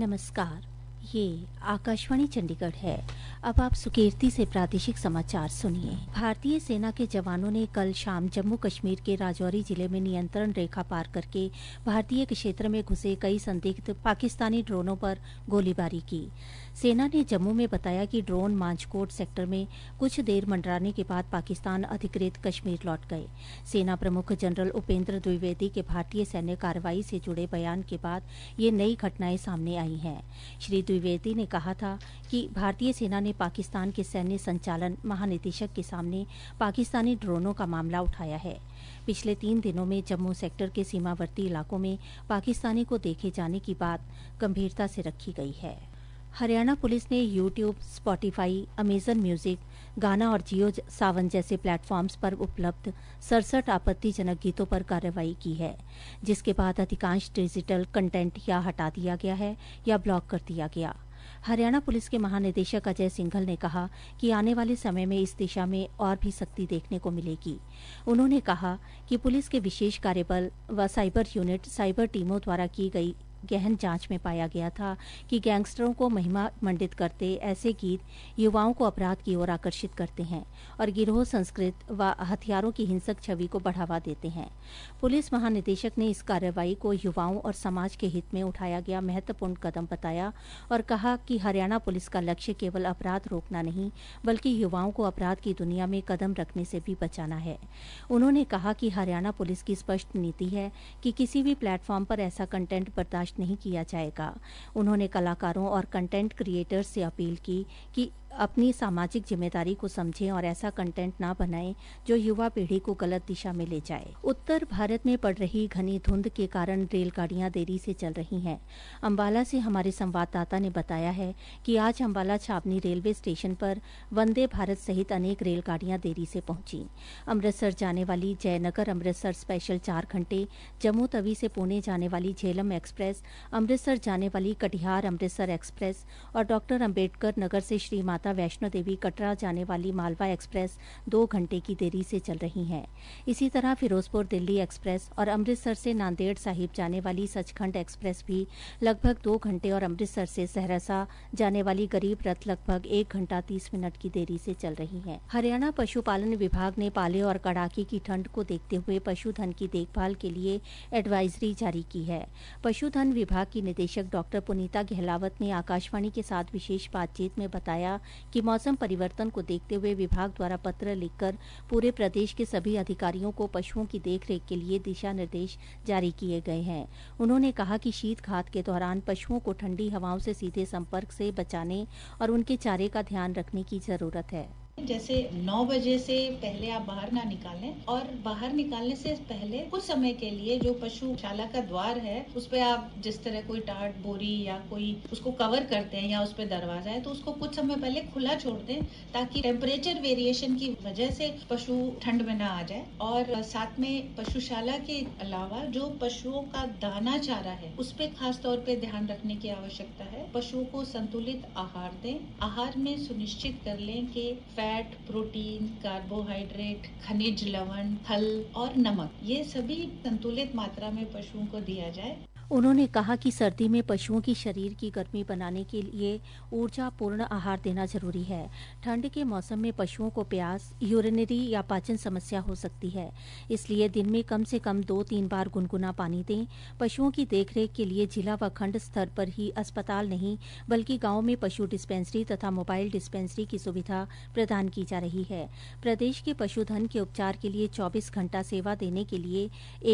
नमस्कार, ये आकाशवाणी चंडीगढ़ है। अब आप सुकीर्ति से प्रादेशिक समाचार सुनिए। भारतीय सेना के जवानों ने कल शाम जम्मू कश्मीर के राजौरी जिले में नियंत्रण रेखा पार करके भारतीय क्षेत्र में घुसे कई संदिग्ध पाकिस्तानी ड्रोनों पर गोलीबारी की। सेना ने जम्मू में बताया कि ड्रोन मांझकोट सेक्टर में कुछ देर मंडराने के बाद पाकिस्तान अधिकृत कश्मीर लौट गए। सेना प्रमुख जनरल उपेंद्र द्विवेदी के भारतीय सैन्य कार्रवाई से जुड़े बयान के बाद ये नई घटनाएं सामने आई हैं। श्री द्विवेदी ने कहा था कि भारतीय सेना ने पाकिस्तान के सैन्य संचालन महानिदेशक के सामने पाकिस्तानी ड्रोनों का मामला उठाया है। पिछले 3 दिनों में जम्मू सेक्टर के सीमावर्ती इलाकों में पाकिस्तानी को देखे जाने की बात गंभीरता से रखी गई है। हरियाणा पुलिस ने YouTube, Spotify, Amazon music, Gaana और जियो सावन जैसे प्लेटफॉर्म्स पर उपलब्ध 67 आपत्तिजनक गीतों पर कार्रवाई की है, जिसके बाद अधिकांश डिजिटल कंटेंट या हटा दिया गया है या ब्लॉक कर दिया गया। हरियाणा पुलिस के महानिदेशक अजय सिंघल ने कहा कि आने वाले समय में इस दिशा में और भी सख्ती देखने को मिलेगी। उन्होंने कहा कि पुलिस के विशेष कार्यबल व साइबर यूनिट साइबर टीमों द्वारा की गई गहन जांच में पाया गया था कि गैंगस्टरों को महिमा मंडित करते ऐसे गीत युवाओं को अपराध की ओर आकर्षित करते हैं और गिरोह संस्कृत व हथियारों की हिंसक छवि को बढ़ावा देते हैं। पुलिस महानिदेशक ने इस कार्रवाई को युवाओं और समाज के हित में उठाया गया महत्वपूर्ण कदम बताया और कहा कि हरियाणा पुलिस का लक्ष्य केवल अपराध रोकना नहीं, बल्कि युवाओं को अपराध की दुनिया में कदम रखने से भी बचाना है। उन्होंने कहा कि हरियाणा पुलिस की स्पष्ट नीति है कि किसी भी प्लेटफॉर्म पर ऐसा कंटेंट बर्दाश्त नहीं किया जाएगा। उन्होंने कलाकारों और कंटेंट क्रिएटर्स से अपील की कि अपनी सामाजिक जिम्मेदारी को समझें और ऐसा कंटेंट ना बनाएं जो युवा पीढ़ी को गलत दिशा में ले जाए। उत्तर भारत में पड़ रही घनी धुंध के कारण रेलगाड़ियां देरी से चल रही हैं। अंबाला से हमारे संवाददाता ने बताया है कि आज अंबाला छावनी रेलवे स्टेशन पर वंदे भारत सहित अनेक रेलगाड़ियां देरी से पहुंची। अमृतसर जाने वाली जयनगर अमृतसर स्पेशल 4 घंटे, जम्मू तवी से पुणे जाने वाली झेलम एक्सप्रेस, अमृतसर जाने वाली कटिहार अमृतसर एक्सप्रेस और डॉक्टर अम्बेडकर नगर से श्री माता वैष्णो देवी कटरा जाने वाली मालवा एक्सप्रेस 2 घंटे की देरी से चल रही हैं। इसी तरह फिरोजपुर दिल्ली एक्सप्रेस और अमृतसर से नांदेड़ साहिब जाने वाली सचखंड एक्सप्रेस भी लगभग 2 घंटे और अमृतसर से सहरसा जाने वाली गरीब रथ लगभग 1 घंटा 30 मिनट की देरी से चल रही है। हरियाणा पशुपालन विभाग ने पाले और कड़ाके की ठंड को देखते हुए पशुधन की देखभाल के लिए एडवाइजरी जारी की है। पशुधन विभाग की निदेशक डॉक्टर पुनीता गहलावत ने आकाशवाणी के साथ विशेष बातचीत में बताया कि मौसम परिवर्तन को देखते हुए विभाग द्वारा पत्र लिखकर पूरे प्रदेश के सभी अधिकारियों को पशुओं की देखरेख के लिए दिशा निर्देश जारी किए गए हैं। उन्होंने कहा कि शीतघात के दौरान पशुओं को ठंडी हवाओं से सीधे संपर्क से बचाने और उनके चारे का ध्यान रखने की जरूरत है। जैसे 9 बजे से पहले आप बाहर ना निकालें और बाहर निकालने से पहले कुछ समय के लिए जो पशुशाला का द्वार है उस पे आप जिस तरह कोई टाट बोरी या कोई उसको कवर करते हैं या उस पे दरवाजा है तो उसको कुछ समय पहले खुला छोड़ दें ताकि टेम्परेचर वेरिएशन की वजह से पशु ठंड में ना आ जाए। और साथ में पशुशाला के अलावा जो पशुओं का दाना चारा है उस पे खास तौर पे ध्यान रखने की आवश्यकता है। पशुओं को संतुलित आहार दें। आहार में सुनिश्चित कर लें कि फैट, प्रोटीन, कार्बोहाइड्रेट, खनिज लवण, फल और नमक ये सभी संतुलित मात्रा में पशुओं को दिया जाए। उन्होंने कहा कि सर्दी में पशुओं की शरीर की गर्मी बनाने के लिए ऊर्जापूर्ण आहार देना जरूरी है। ठंड के मौसम में पशुओं को प्यास, यूरिनरी या पाचन समस्या हो सकती है, इसलिए दिन में कम से कम 2-3 बार गुनगुना पानी दें। पशुओं की देखरेख के लिए जिला व खंड स्तर पर ही अस्पताल नहीं बल्कि गाँव में पशु डिस्पेंसरी तथा मोबाइल डिस्पेंसरी की सुविधा प्रदान की जा रही है। प्रदेश के पशुधन के उपचार के लिए 24 घंटा सेवा देने के लिए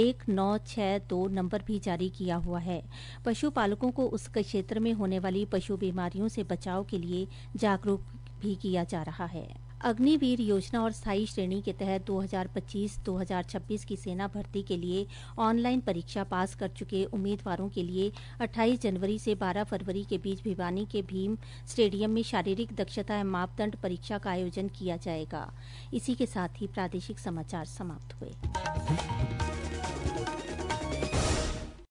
1962 नंबर भी जारी किया हुआ है। पशुपालकों को उस क्षेत्र में होने वाली पशु बीमारियों से बचाव के लिए जागरूक भी किया जा रहा है। अग्निवीर योजना और स्थायी श्रेणी के तहत 2025-2026 की सेना भर्ती के लिए ऑनलाइन परीक्षा पास कर चुके उम्मीदवारों के लिए 28 जनवरी से 12 फरवरी के बीच भिवानी के भीम स्टेडियम में शारीरिक दक्षता एवं मापदंड परीक्षा का आयोजन किया जाएगा। इसी के साथ ही प्रादेशिक समाचार समाप्त हुए।